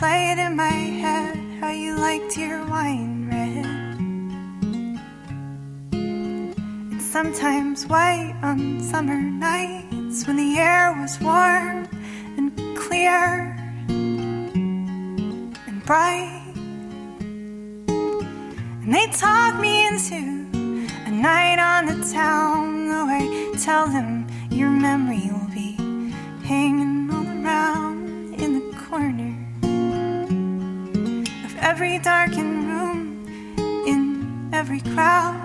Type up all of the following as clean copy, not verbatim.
replayed in my head how you liked your wine red. And sometimes white on summer nights when the air was warm and clear and bright. And they talk me into a night on the town, though I tell them your memory will be hanging all around in the corner of every darkened room, in every crowd.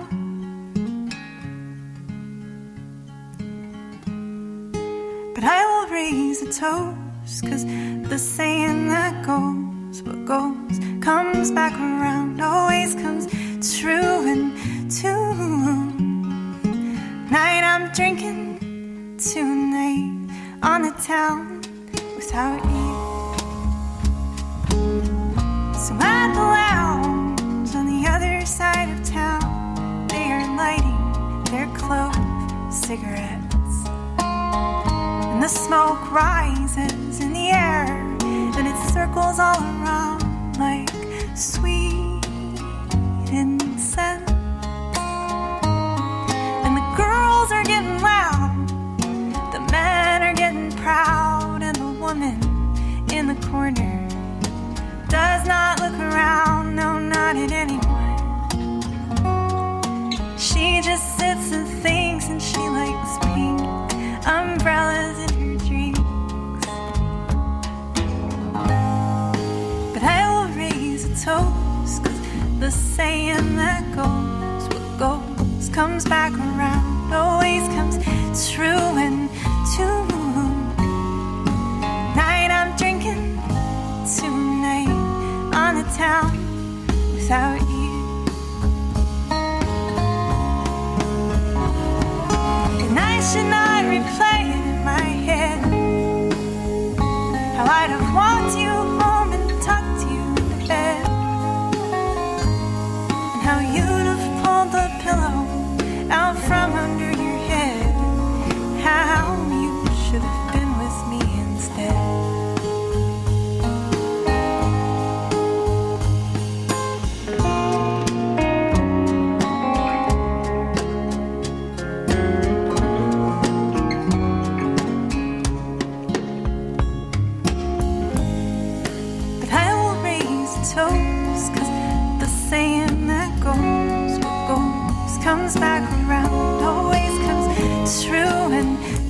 But I will raise a toast, 'cause the saying that goes, what goes comes back around, always comes true. And tonight I'm drinking tonight on the town without you. So at the lounge on the other side of town, they are lighting their clove cigarettes, and the smoke rises in the air and it circles all around like sweet incense. And the girls are getting loud, the men are getting proud, and the woman in the corner does not look around, no, not at anyone. She just sits and thinks, and she likes pink umbrellas in her drinks. But I will raise a toast, 'cause the saying that goes, what goes comes back around, always comes true. And tonight I'm drinking tonight on the town without you. And I should not replay it in my head how I'd have walked you home and tucked you to bed, and how you'd have pulled the pillow out from under your head, how you should have been with me instead. But I will raise a toast, 'cause the saying that goes, what goes comes back around, always comes true. And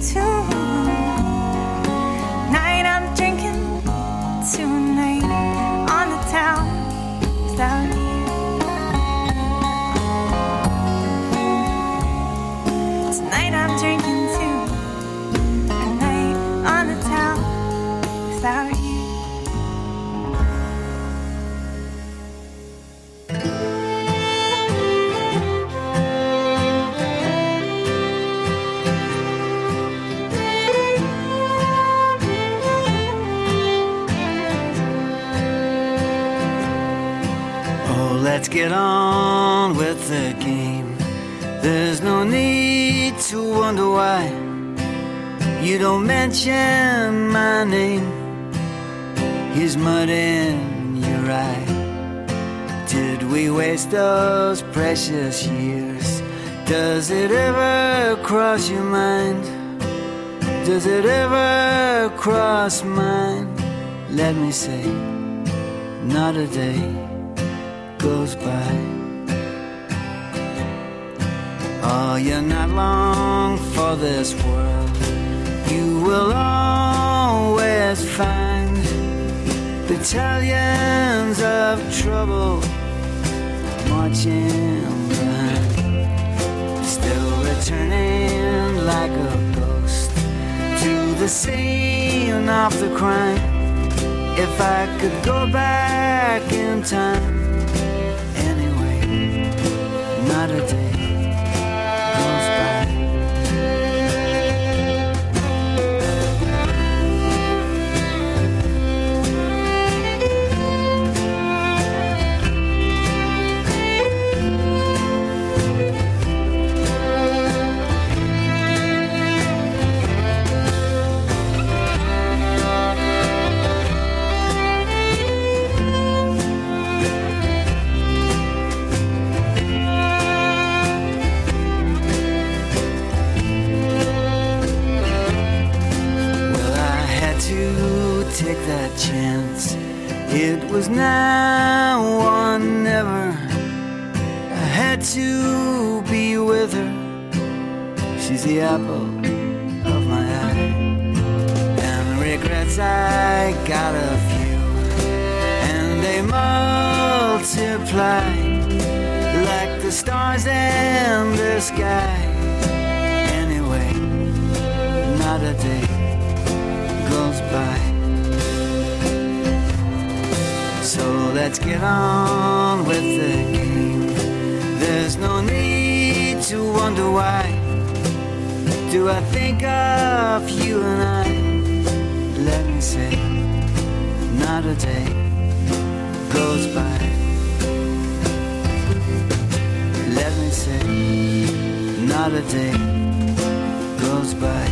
tonight I'm drinking tonight on the town without you. Tonight I'm drinking tonight on the town without you. Let's get on with the game. There's no need to wonder why you don't mention my name. Here's mud in your eye. Did we waste those precious years? Does it ever cross your mind? Does it ever cross mine? Let me say, not a day goes by. Oh, you're not long for this world. You will always find battalions of trouble marching behind, still returning like a ghost to the scene of the crime. If I could go back in time, not a day goes by. now or never. I had to be with her. She's the apple of my eye. And the regrets I got a few, and they multiply like the stars in the sky. Anyway, not a day goes by. So let's get on with the game. There's no need to wonder why. Do I think of you and I? Let me say, not a day goes by. Let me say, not a day goes by.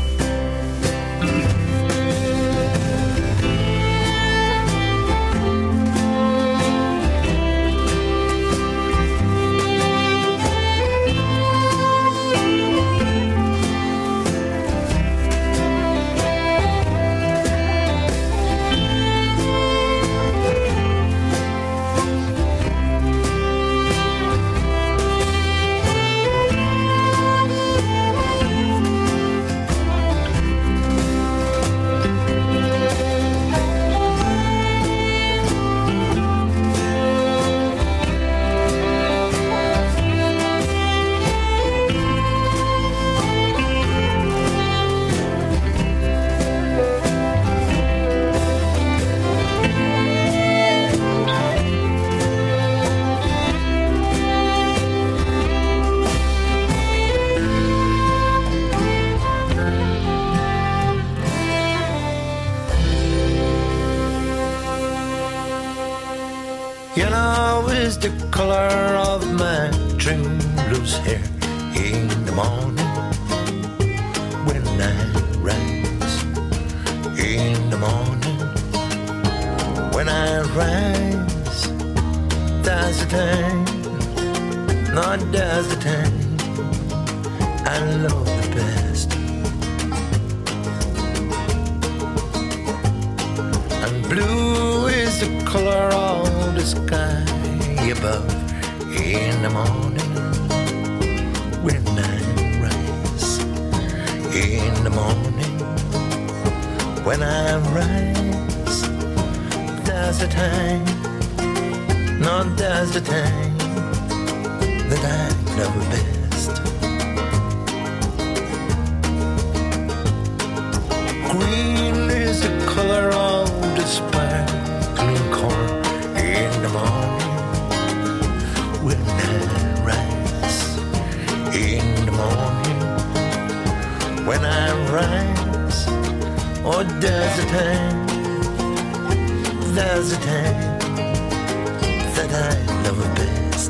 Yellow is the color of my trim blues hair in the morning when I rise. In the morning when I rise, that's the time, not that's the time I love the best. And blue is the color of the sky above in the morning when I rise. In the morning when I rise, that's the time, not that's the time that I love best. Green is the color of the sparkling corn in the morning when I rise. In the morning when I rise, oh, there's a time, there's a time that I love best.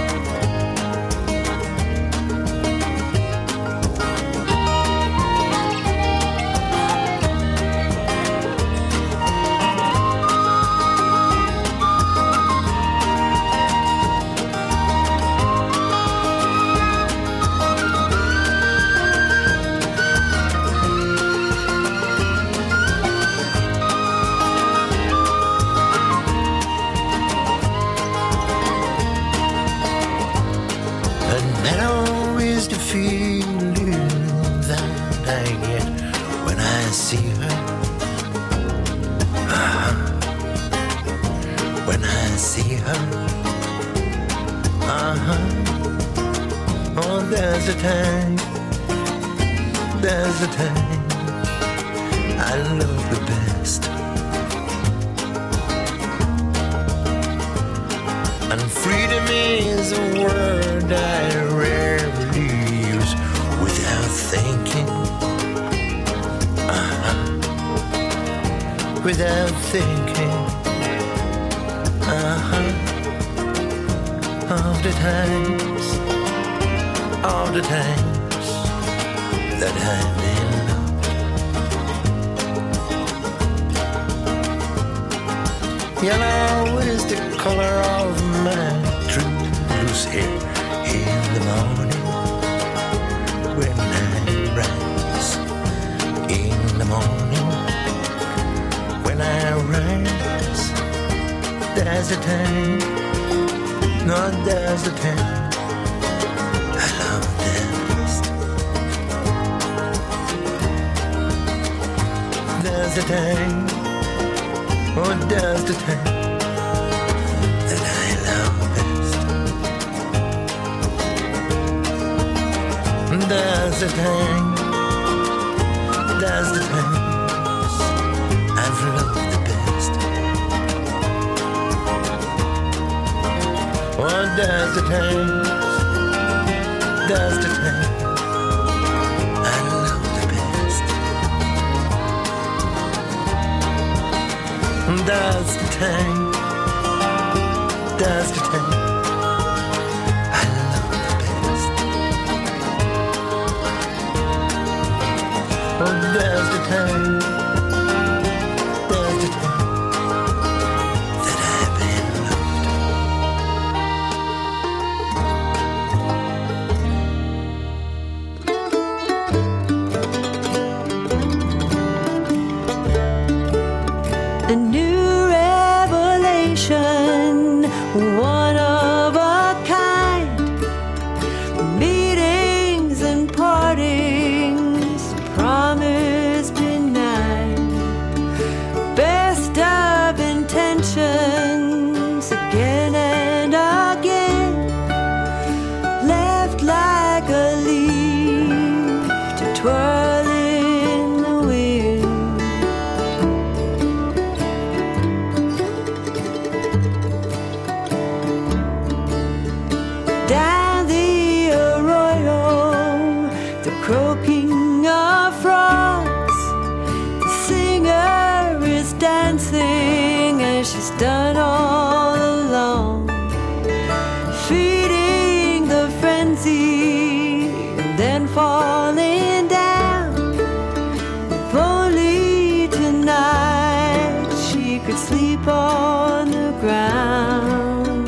There's a time, there's a time I love the best. And freedom is a word I rarely use without thinking. Without thinking. Of the times, all the times that I've been loved. Yellow is the color of my true blues hair in the morning when I rise. In the morning when I rise, there's a time, no, there's a time I love them best. There's a time, oh, there's the time that I love best. There's a time, there's the times I've loved the best. Oh, there's the times, there's the time I love the best. There's the time, there's the time I love the best. Oh, there's the time, there's the time that I've been loved. A new revelation, one of a kind. Meetings and partings, promise benign. Best of intentions, again and again. Left like a leaf to twirl in the wind. Down the arroyo, the croaking of frogs. The singer is dancing as she's done all along, feeding the frenzy and then falling down. If only tonight she could sleep on the ground.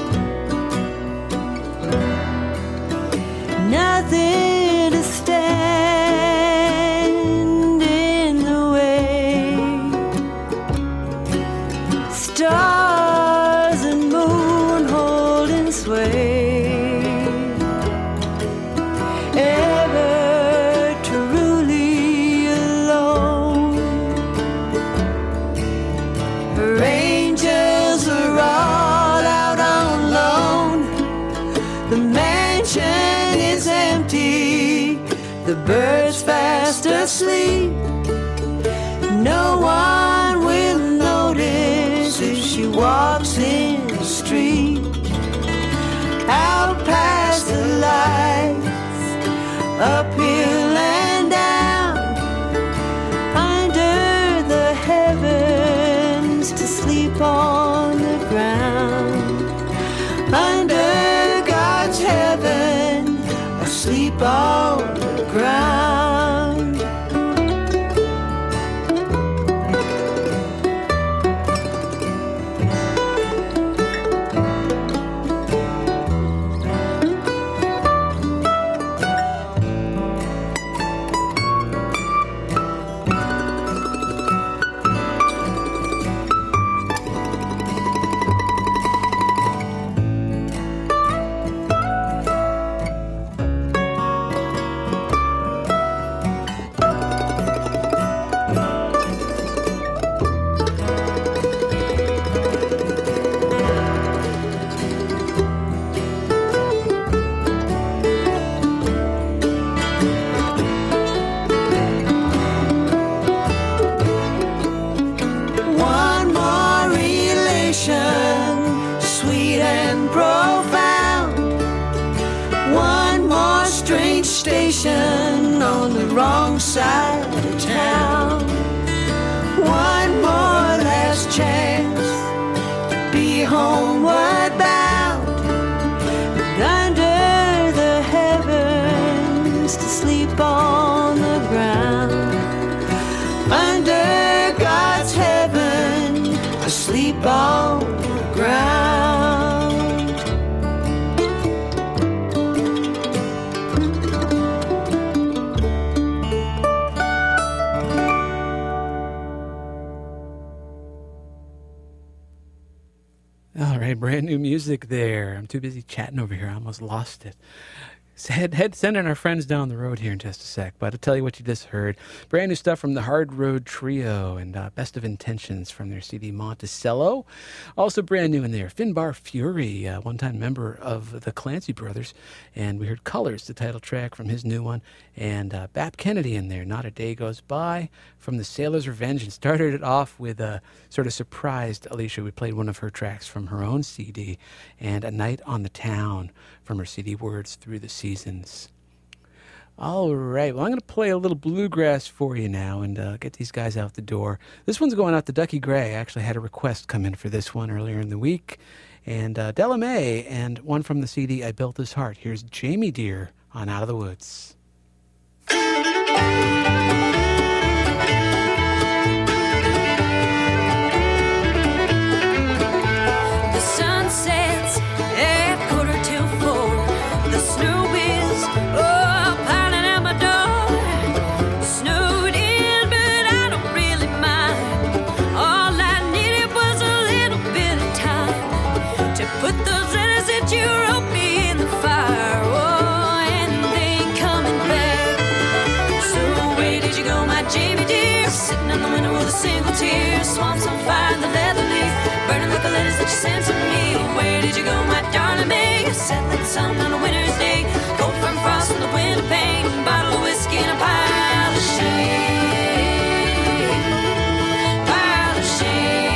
Nothing to stand in the way. Stars and moon holding sway. Ever truly alone. Her angels are all out on loan. The mansion is empty, the birds fast asleep. No one will notice if she walks in the street. Out past the lights, uphill and down, under the heavens to sleep on the ground. Under God's heaven, asleep on the ground. One more relation, sweet and profound. One more strange station on the wrong side of town. One more last chance to be homeward bound. And under the heavens to sleep on the ground. Under God's heaven, asleep on the ground. All right, brand new music there. I'm too busy chatting over here. I almost lost it. Sending our friends down the road here in just a sec, but I'll tell you what you just heard. Brand new stuff from the Hard Road Trio and Best of Intentions from their CD Monticello. Also brand new in there, Finbar Fury, one-time member of the Clancy Brothers. And we heard Colors, the title track from his new one. And Bap Kennedy in there, Not a Day Goes By from the Sailor's Revenge. And started it off with a sort of surprised Alicia. We played one of her tracks from her own CD. And A Night on the Town from her CD Words Through the Seasons. All right, well, I'm going to play a little bluegrass for you now and get these guys out the door. This one's going out to Ducky Gray. I actually had a request come in for this one earlier in the week. And Della Mae, and one from the CD I Built This Heart. Here's Jamie Deere on Out of the Woods. The sun sets at 3:45. The snow is piling at my door. Snowed in, but I don't really mind. All I needed was a little bit of time to put those letters that you wrote me in the fire. Oh, and they ain't coming back. So where did you go, my Jamie dear? Sitting in the window with a single tear. Swamps on fire and the leather leaf burning like the letters that you sent to me. Where did you go, my darling May? You sat like the sun on a winter's day. Cold from frost and the winter pain. Bottle of whiskey and a pile of shame. Pile of shame.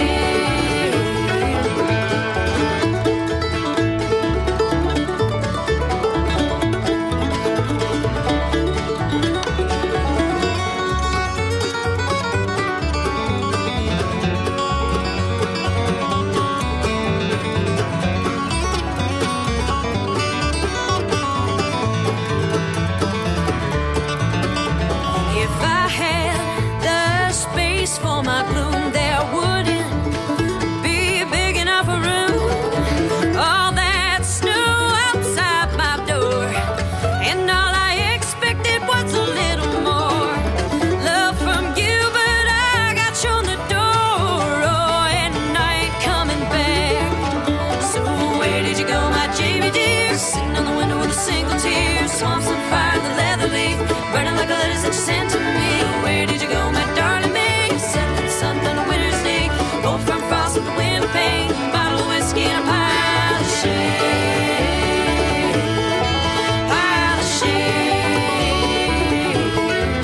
If I had the space for my gloom, there wouldn't be big enough a room. All that snow outside my door, and all I expected was a little more love from you, but I got shown the door. Oh, and I ain't coming back. So where did you go, my Jamie dear? Sitting on the window with a single tear. Swamps on fire, the leather leaf burning like the letters that you sent to me. Where did you go, my darling May? You said that something on a winter's day. Cold from frost and the winter pain. Bottle of whiskey and a pile of shame. Pile of shame.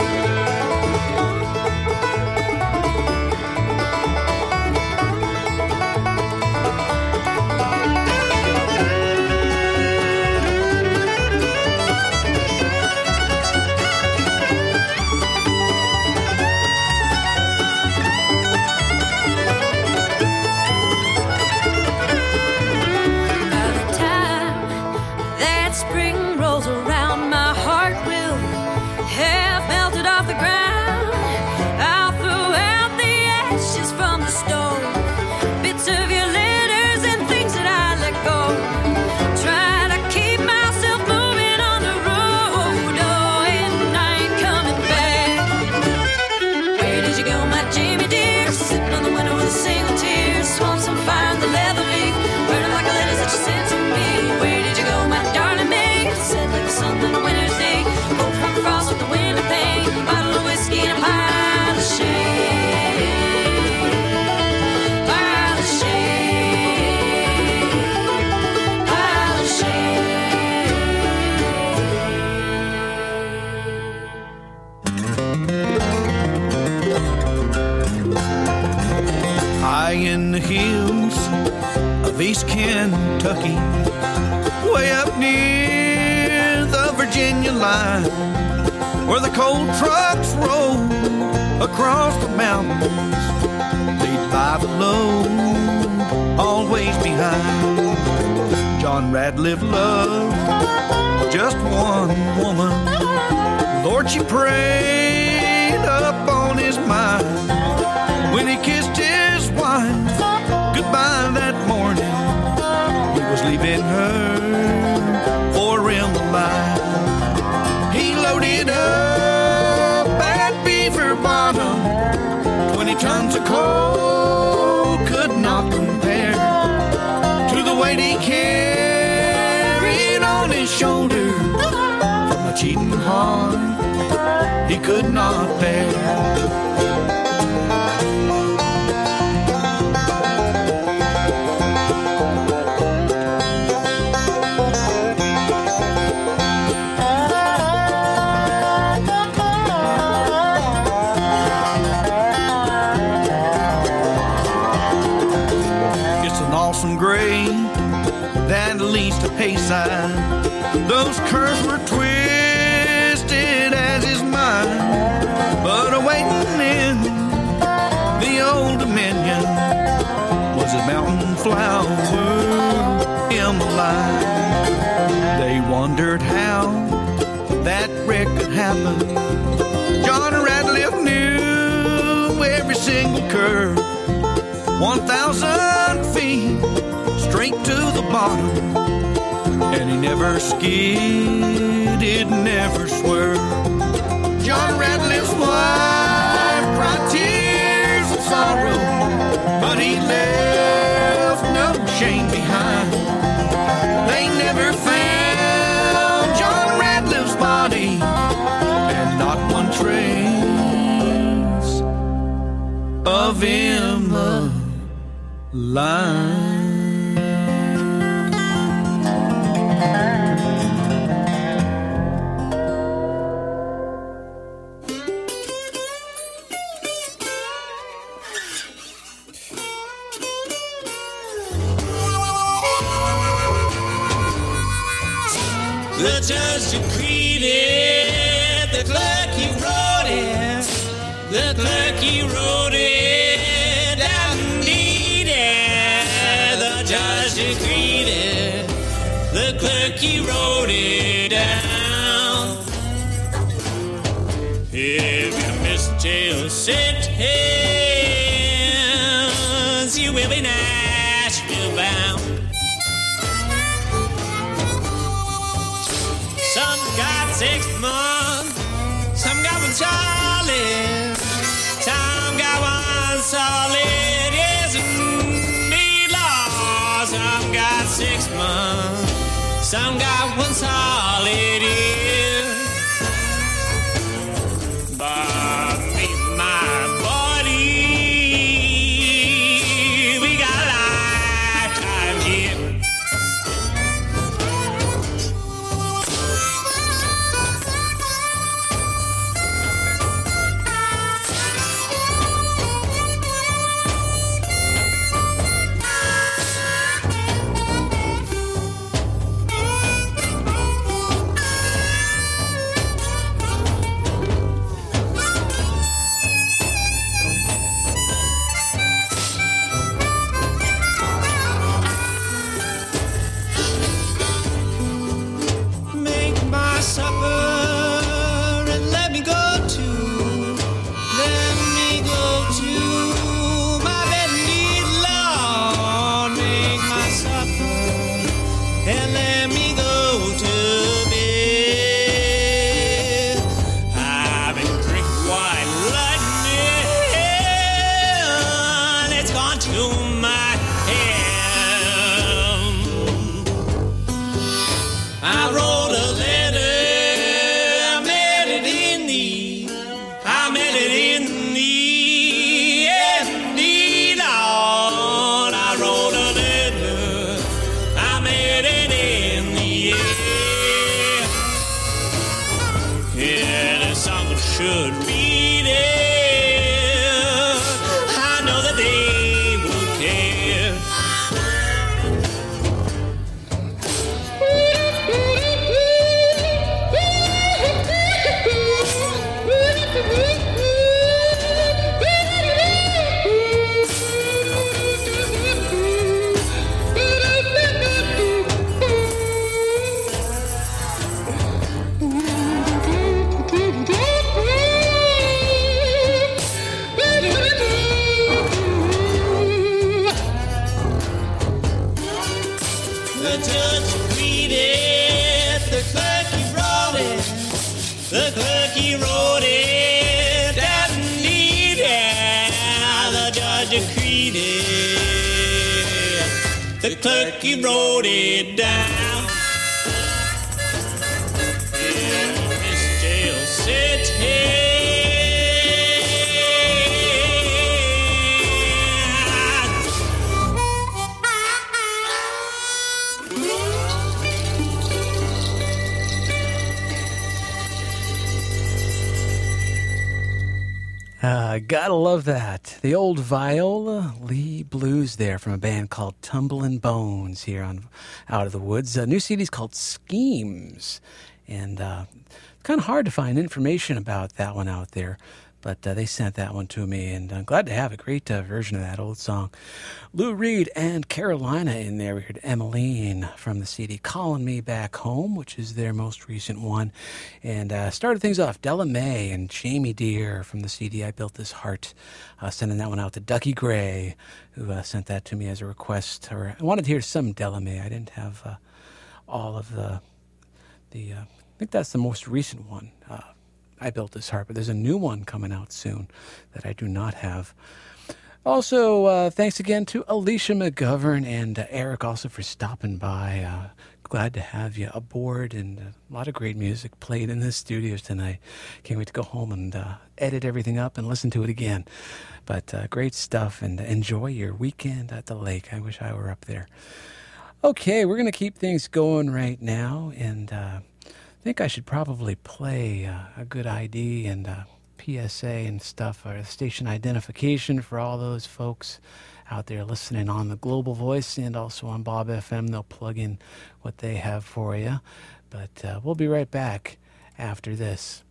By the time that spring rolls around, my heart will have melted off the ground. I'll throw out the ashes from the stove, bits of your letters and things that I let go. Try to keep myself moving on the road, oh, and I ain't coming back. Where did you go, my Jamie dear? Sitting on the window with a single tear. Swamps on fire and the leather leaf burning like the letters that you sent to me. Where did you go, my darling May? You said like the sun on a winter's day. Cold from frost with the winter pain. Bottle of whiskey and a pile of shame. Pile of shame. Pile of High in the hills of East Kentucky, way up near the Virginia line, where the cold trucks roll across the mountains, lead by the load, always behind. John Radcliffe loved just one woman. Lord, she prayed up on his mind when he kissed his wife goodbye that morning. He was leaving her for a realm of life. He loaded up at Beaver Bottom, 20 tons of coal could not compare weight he carried on his shoulder from a cheating heart he could not bear. Grave that leads to Payside. Those curves were twisted as his mind, but awaiting in the old Dominion was a mountain flower, Emmeline. They wondered how that wreck could happen. John Radcliffe knew every single curve, 1,000 feet straight to the bottom, and he never skidded, never swerved. John Radcliffe's wife cried tears of sorrow, but he left no shame behind. They never found John Radcliffe's body, and not one trace of Emma Line. The judge decreed it, the clerk he wrote it, the clerk he wrote it, and needed. The judge decreed it, the clerk he wrote it down. If you miss jail sentence, you will be Nashville bound. Some got 6 months, some got one solid, some got one solid, yes, indeed, law. Some got 6 months, some got one solid, yeah. But me, my buddy, we got lifetime here. Kentucky wrote it down. Yeah, Miss Jail City. Gotta love that. The old Viola Lee blues there from a band called Tumblin' Bones here on Out of the Woods. New CD's called Schemes, and kind of hard to find information about that one out there, but they sent that one to me, and I'm glad to have a great version of that old song. Lou Reed and Carolina in there. We heard Emmeline from the CD Calling Me Back Home, which is their most recent one. And started things off, Della Mae and Jamie Deere from the CD I Built This Heart. Sending that one out to Ducky Gray, who sent that to me as a request. Or I wanted to hear some Della Mae. I didn't have all of the I think that's the most recent one. I Built This Heart, but there's a new one coming out soon that I do not have. Also, thanks again to Alicia McGovern and Eric also for stopping by. Glad to have you aboard, and a lot of great music played in the studios tonight. Can't wait to go home and edit everything up and listen to it again. But great stuff, and enjoy your weekend at the lake. I wish I were up there. Okay, we're going to keep things going right now, and I think I should probably play a good ID and PSA and stuff, or station identification for all those folks out there listening on the Global Voice and also on Bob FM. They'll plug in what they have for you. But we'll be right back after this.